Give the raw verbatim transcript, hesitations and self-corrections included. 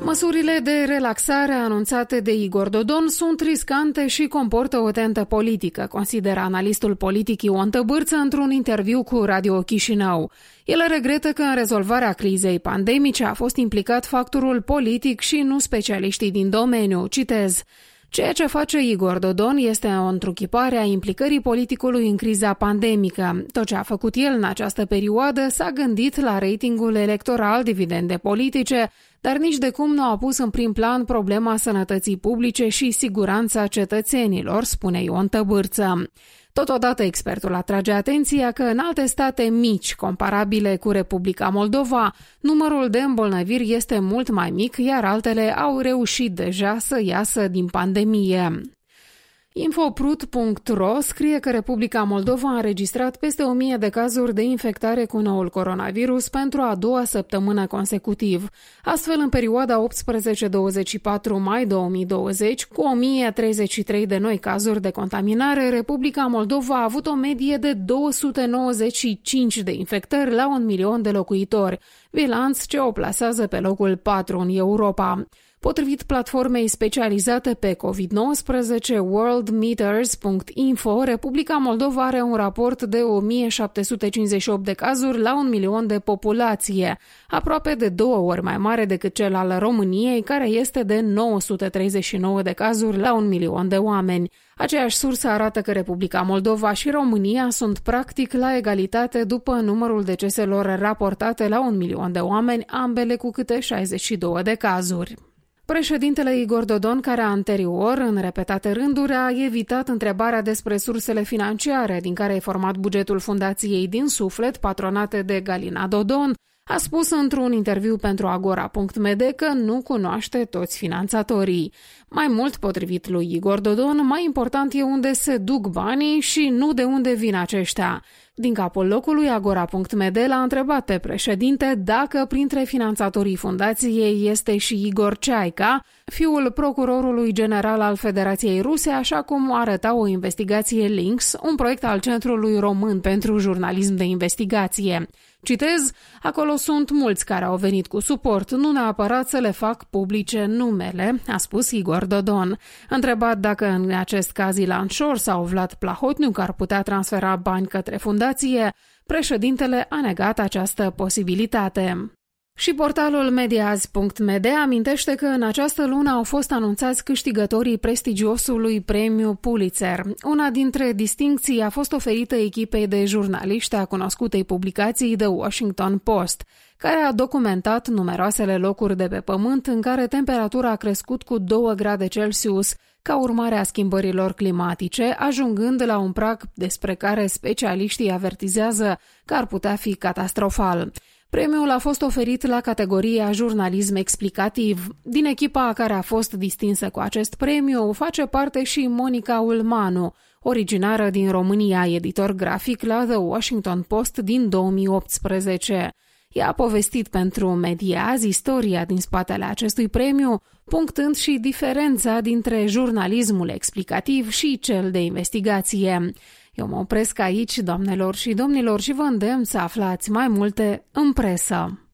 Măsurile de relaxare anunțate de Igor Dodon sunt riscante și comportă o tentă politică, consideră analistul politic Ion Tăbârță într-un interviu cu Radio Chișinău. El regretă că în rezolvarea crizei pandemice a fost implicat factorul politic și nu specialiștii din domeniu. Citez: ceea ce face Igor Dodon este o întruchipare a implicării politicului în criza pandemică. Tot ce a făcut el în această perioadă s-a gândit la ratingul electoral, dividende politice, dar nici de cum nu a pus în prim plan problema sănătății publice și siguranța cetățenilor, spune Ion Tăbârță. Totodată, expertul atrage atenția că în alte state mici, comparabile cu Republica Moldova, numărul de îmbolnăviri este mult mai mic, iar altele au reușit deja să iasă din pandemie. Infoprut punct ro scrie că Republica Moldova a înregistrat peste o mie de cazuri de infectare cu noul coronavirus pentru a doua săptămână consecutiv. Astfel, în perioada optsprezece douăzeci și patru mai două mii douăzeci, cu o mie treizeci și trei de noi cazuri de contaminare, Republica Moldova a avut o medie de două sute nouăzeci și cinci de infectări la un milion de locuitori, bilanț ce o plasează pe locul patru în Europa. Potrivit platformei specializate pe covid nouăsprezece world meters punct info, Republica Moldova are un raport de o mie șapte sute cincizeci și opt de cazuri la un milion de populație, aproape de două ori mai mare decât cel al României, care este de nouă sute treizeci și nouă de cazuri la un milion de oameni. Aceeași sursă arată că Republica Moldova și România sunt practic la egalitate după numărul deceselor raportate la un milion de oameni, ambele cu câte șaizeci și două de cazuri. Președintele Igor Dodon, care anterior, în repetate rânduri, a evitat întrebarea despre sursele financiare din care e format bugetul Fundației Din Suflet, patronate de Galina Dodon, a spus într-un interviu pentru Agora punct m d că nu cunoaște toți finanțatorii. Mai mult, potrivit lui Igor Dodon, mai important e unde se duc banii și nu de unde vin aceștia. Din capul locului, Agora punct m d l-a întrebat pe președinte dacă printre finanțatorii fundației este și Igor Ceaica, fiul procurorului general al Federației Ruse, așa cum arăta o investigație Lynx, un proiect al Centrului Român pentru Jurnalism de Investigație. Citez: acolo sunt mulți care au venit cu suport, nu neapărat să le fac publice numele, a spus Igor Dodon. Întrebat dacă în acest caz Ilan Șor sau Vlad Plahotniuc ar putea transfera bani către fundație, președintele a negat această posibilitate. Și portalul mediaazi punct m d amintește că în această lună au fost anunțați câștigătorii prestigiosului premiu Pulitzer. Una dintre distincții a fost oferită echipei de jurnaliști a cunoscutei publicații The Washington Post, care a documentat numeroasele locuri de pe pământ în care temperatura a crescut cu două grade Celsius ca urmare a schimbărilor climatice, ajungând la un prag despre care specialiștii avertizează că ar putea fi catastrofal. Premiul a fost oferit la categoria jurnalism explicativ. Din echipa care a fost distinsă cu acest premiu face parte și Monica Ulmanu, originară din România, editor grafic la The Washington Post din două mii optsprezece. Ea a povestit pentru Mediaazi istoria din spatele acestui premiu, punctând și diferența dintre jurnalismul explicativ și cel de investigație. Eu mă opresc aici, doamnelor și domnilor, și vă îndemn să aflați mai multe în presă.